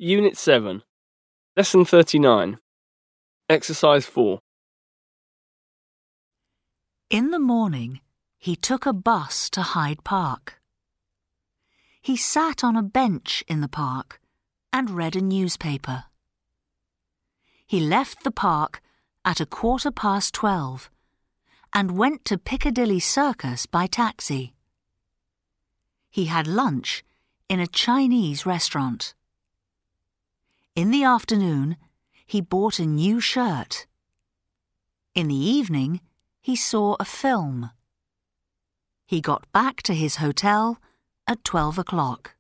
Unit 7, Lesson 39, Exercise 4. In the morning, he took a bus to Hyde Park. He sat on a bench in the park and read a newspaper. He left the park at 12:15 and went to Piccadilly Circus by taxi. He had lunch in a Chinese restaurant. In the afternoon, he bought a new shirt. In the evening, he saw a film. He got back to his hotel at 12 o'clock.